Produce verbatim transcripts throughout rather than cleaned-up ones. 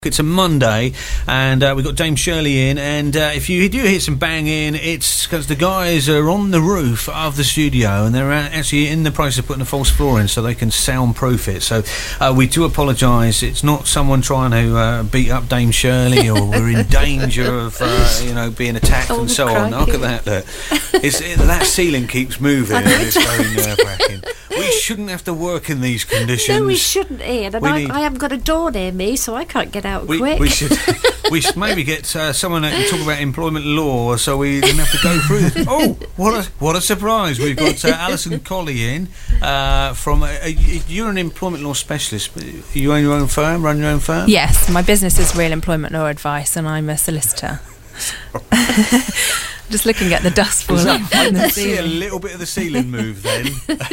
It's a Monday, and uh, we've got Dame Shirley in, and uh, if you do hear some banging, it's because the guys are on the roof of the studio, and they're actually in the process of putting a false floor in so they can soundproof it. So uh, we do apologise. It's not someone trying to uh, beat up Dame Shirley, or we're in danger of, uh, you know, being attacked oh, and so crikey. on. Look at that, look. It's, it, that ceiling keeps moving, and it's very nerve-wracking. We shouldn't have to work in these conditions. No, we shouldn't, Ian. And I, need... I haven't got a door near me, so I can't get out we, quick. We should, we should maybe get uh, someone that can talk about employment law, so we didn't have to go through this. Oh, what a what a surprise! We've got uh, Alison Colley in uh, from. Uh, you're an employment law specialist. You own your own firm, run your own firm. Yes, my business is Real Employment Law Advice, and I'm a solicitor. Just looking at the dust falling off I the can ceiling. see a little bit of the ceiling move then.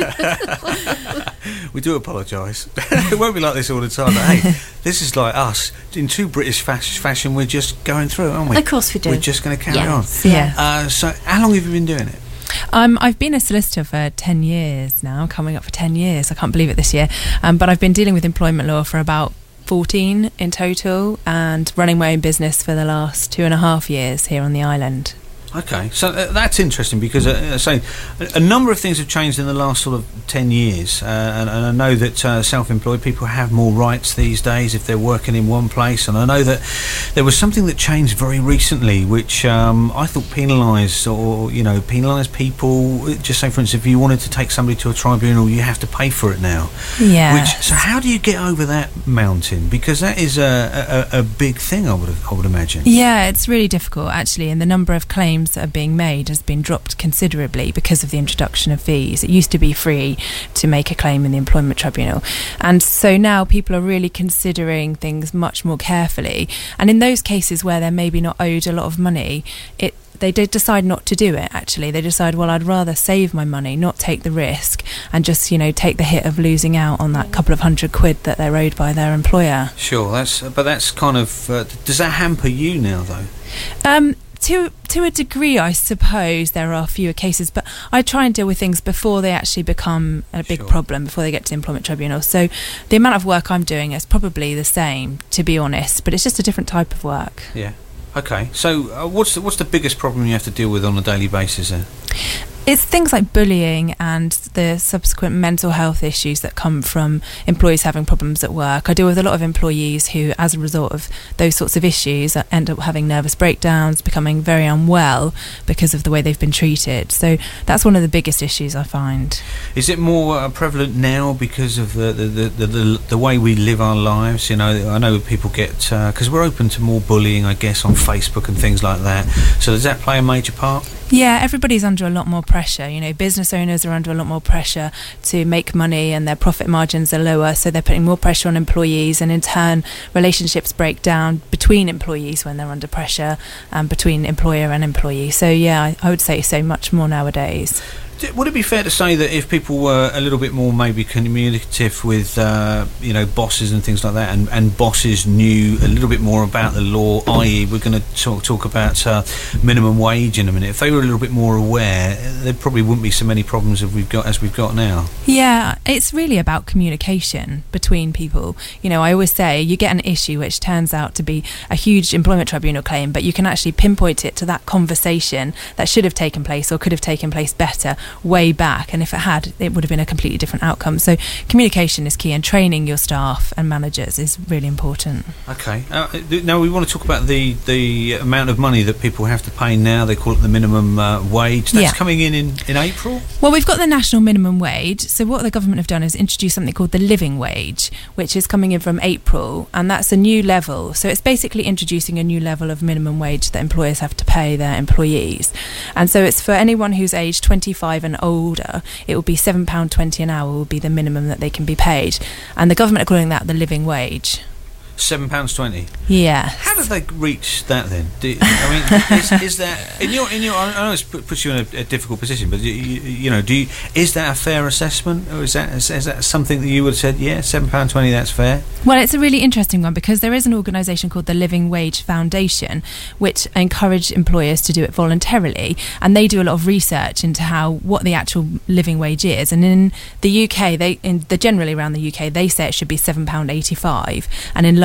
We do apologise. It won't be like this all the time, but hey, this is like us. In true British fas- fashion, we're just going through it, aren't we? Of course we do. We're just going to carry yes. on. Yeah. Uh, so, how long have you been doing it? Um, I've been a solicitor for ten years now, coming up for ten years. I can't believe it this year. Um, but I've been dealing with employment law for about fourteen in total, and running my own business for the last two and a half years here on the island. Okay, so uh, that's interesting because, uh, say, a, a number of things have changed in the last sort of ten years, uh, and, and I know that uh, self-employed people have more rights these days if they're working in one place, and I know that there was something that changed very recently which um, I thought penalised, or, you know, penalised people. Just say, for instance, if you wanted to take somebody to a tribunal, you have to pay for it now. Yeah. Which, so how do you get over that mountain? Because that is a, a, a big thing, I would, I would imagine. Yeah, it's really difficult, actually, and the number of claims that are being made has been dropped considerably because of the introduction of fees. It used to be free to make a claim in the employment tribunal, and so now people are really considering things much more carefully, and in those cases where they're maybe not owed a lot of money, it they did decide not to do it. Actually, they decide, well, I'd rather save my money, not take the risk, and just, you know, take the hit of losing out on that couple of hundred quid that they're owed by their employer. Sure, that's but that's kind of uh, does that hamper you now, though? Um, To to a degree, I suppose there are fewer cases, but I try and deal with things before they actually become a big Sure. problem, before they get to the employment tribunal. So the amount of work I'm doing is probably the same, to be honest, but it's just a different type of work. Yeah. Okay. So uh, what's the, what's the biggest problem you have to deal with on a daily basis then? It's things like bullying and the subsequent mental health issues that come from employees having problems at work. I deal with a lot of employees who, as a result of those sorts of issues, end up having nervous breakdowns, becoming very unwell because of the way they've been treated. So that's one of the biggest issues I find. Is it more uh, prevalent now because of the the, the, the, the the way we live our lives? You know, I know people get, because uh, we're open to more bullying, I guess, on Facebook and things like that. So does that play a major part? Yeah, everybody's under a lot more pressure. You know, business owners are under a lot more pressure to make money, and their profit margins are lower, so they're putting more pressure on employees, and in turn relationships break down between employees when they're under pressure, um, between employer and employee. So yeah, I, I would say so much more nowadays. Would it be fair to say that if people were a little bit more maybe communicative with, uh, you know, bosses and things like that, and, and bosses knew a little bit more about the law, that is we're going to talk, talk about uh, minimum wage in a minute, if they were a little bit more aware, there probably wouldn't be so many problems as we've got, as we've got now? Yeah, it's really about communication between people. You know, I always say you get an issue which turns out to be a huge employment tribunal claim, but you can actually pinpoint it to that conversation that should have taken place or could have taken place better way back, and if it had, it would have been a completely different outcome. So communication is key, and training your staff and managers is really important. Okay. Uh, now we want to talk about the the amount of money that people have to pay now. They call it the minimum uh, wage. That's Yeah. coming in, in in April? Well, we've got the national minimum wage. So what the government have done is introduce something called the living wage, which is coming in from April, and that's a new level. So it's basically introducing a new level of minimum wage that employers have to pay their employees. And so it's for anyone who's aged twenty-five and older, it will be seven pounds twenty an hour will be the minimum that they can be paid. And the government are calling that the living wage. seven pounds twenty. Yeah. How did they reach that then? Do, I mean, is, is that in your in your? I know it puts you in a, a difficult position, but you, you, you know, do you, is that a fair assessment, or is that is, is that something that you would have said? Yeah, seven pound twenty. That's fair. Well, it's a really interesting one because there is an organisation called the Living Wage Foundation, which encourage employers to do it voluntarily, and they do a lot of research into how what the actual living wage is. And in the U K, they in the generally around the U K, they say it should be seven pound eighty five, and in London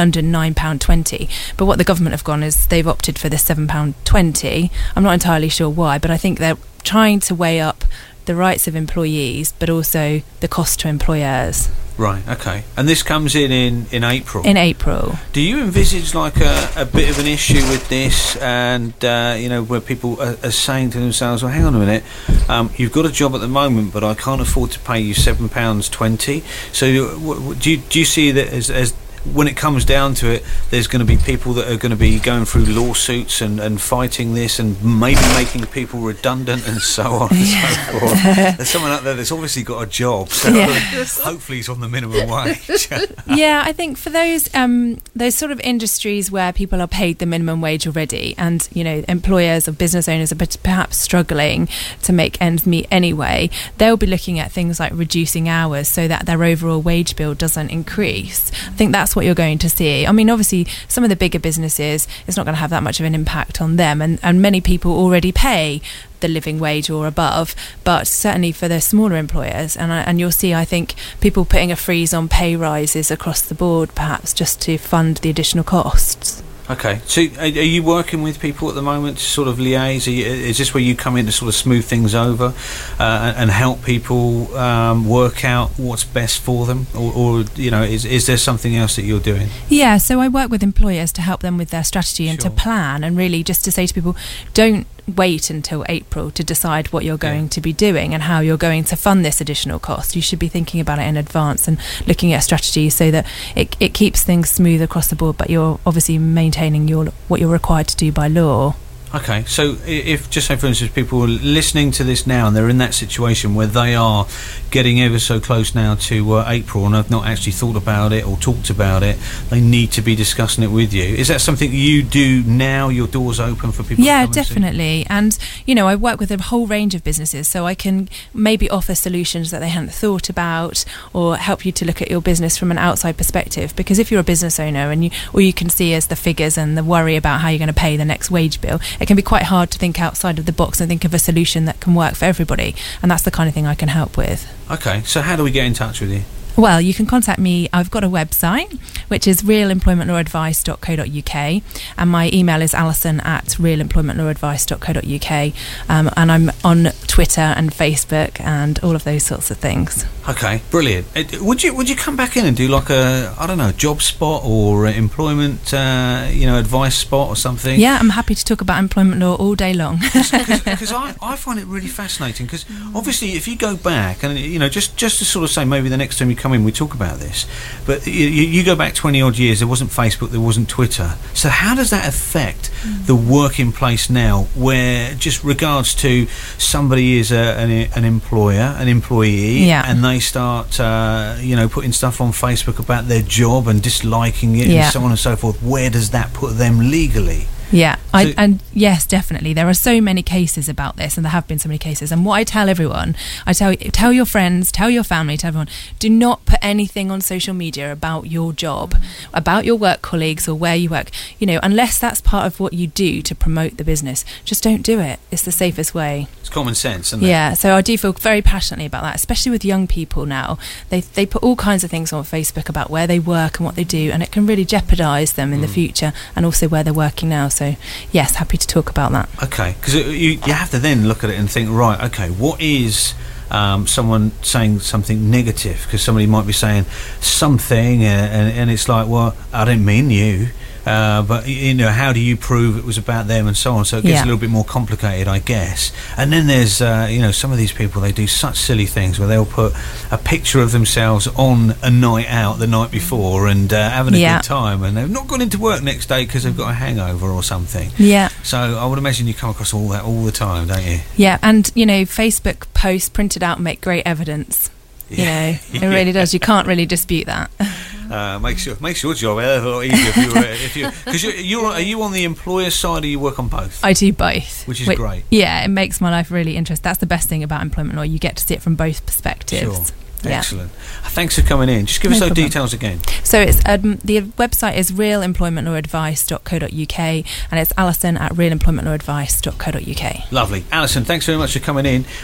London nine pounds twenty. But what the government have gone is they've opted for the seven pounds twenty. I'm not entirely sure why, but I think they're trying to weigh up the rights of employees, but also the cost to employers. Right, okay. And this comes in in, in April? In April. Do you envisage like a, a bit of an issue with this, and, uh, you know, where people are, are saying to themselves, well, hang on a minute, um, you've got a job at the moment, but I can't afford to pay you seven pounds twenty. So w- w- do, you, do you see that as, as when it comes down to it, there's going to be people that are going to be going through lawsuits and, and fighting this and maybe making people redundant and so on and Yeah. so forth? There's someone out there that's obviously got a job, so Yeah. hopefully he's on the minimum wage. Yeah, I think for those um, those sort of industries where people are paid the minimum wage already, and you know employers or business owners are per- perhaps struggling to make ends meet anyway, they'll be looking at things like reducing hours so that their overall wage bill doesn't increase. I think that's what you're going to see. I mean, obviously, some of the bigger businesses, it's not going to have that much of an impact on them, and, and many people already pay the living wage or above, but certainly for the smaller employers, and I- and you'll see, I think, people putting a freeze on pay rises across the board, perhaps just to fund the additional costs. Okay, so are, are you working with people at the moment to sort of liaise? Are you, is this where you come in to sort of smooth things over uh, and, and help people um, work out what's best for them, or, or you know, is is there something else that you're doing? Yeah, so I work with employers to help them with their strategy and Sure. to plan, and really just to say to people, don't wait until April to decide what you're going Yeah. to be doing and how you're going to fund this additional cost. You should be thinking about it in advance and looking at strategies so that it, it keeps things smooth across the board, but you're obviously maintaining your what you're required to do by law. Okay, so i- if, just say for instance, people are listening to this now and they're in that situation where they are getting ever so close now to uh, April and have not actually thought about it or talked about it, they need to be discussing it with you. Is that something you do now? Your door's open for people Yeah, to come and see? definitely. And, you know, I work with a whole range of businesses, so I can maybe offer solutions that they hadn't thought about, or help you to look at your business from an outside perspective. Because if you're a business owner and you all you can see is the figures and the worry about how you're going to pay the next wage bill, it can be quite hard to think outside of the box and think of a solution that can work for everybody. And that's the kind of thing I can help with. Okay, so how do we get in touch with you? Well, you can contact me. I've got a website, which is real employment law advice dot co dot uk, and my email is alison at real employment law advice dot co dot uk, um, and I'm on Twitter and Facebook and all of those sorts of things. Okay, brilliant. Uh, Would you would you come back in and do like a I don't know job spot or a employment uh, you know advice spot or something? Yeah, I'm happy to talk about employment law all day long. Because I, I find it really fascinating. Because obviously, if you go back and you know just just to sort of say maybe the next time you come in we talk about this, but you, you go back twenty odd years, there wasn't Facebook, there wasn't Twitter. So how does that affect mm. the working place now, where just regards to somebody is a, an, an employer, an employee, yeah. and they start uh, you know putting stuff on Facebook about their job and disliking it yeah. and so on and so forth. Where does that put them legally? Yeah, So- I, and yes, definitely. There are so many cases about this, and there have been so many cases. And what I tell everyone, I tell tell your friends, tell your family, tell everyone, do not put anything on social media about your job, about your work colleagues or where you work. You know, unless that's part of what you do to promote the business, just don't do it. It's the safest way. It's common sense, isn't it? Yeah, so I do feel very passionately about that, especially with young people now. They they put all kinds of things on Facebook about where they work and what they do, and it can really jeopardise them in Mm. the future, and also where they're working now. So, yes, happy to talk about that. Okay, because you you have to then look at it and think, right, okay, what is um, someone saying something negative? Because somebody might be saying something, uh, and, and it's like, well, I didn't mean you. Uh, but you know, how do you prove it was about them and so on? So it gets Yeah. a little bit more complicated, I guess. And then there's, uh, you know, some of these people, they do such silly things where they'll put a picture of themselves on a night out the night before and uh, having a Yeah. good time, and they've not gone into work next day because they've got a hangover or something. Yeah. So I would imagine you come across all that all the time, don't you? Yeah, and you know, Facebook posts printed out make great evidence. You know, it really does. You can't really dispute that. Uh, makes your makes your job a hell of a lot easier if you're if you because you're, you're are you on the employer side or you work on both? I do both, Which is Wait, great. Yeah, it makes my life really interesting. That's the best thing about employment law. You get to see it from both perspectives. Sure. Yeah. Excellent. Thanks for coming in. Just give No us those problem. details again. So it's um, the website is real employment law advice dot co dot uk, and it's Alison at real employment law advice dot co dot uk. Lovely. Alison, thanks very much for coming in.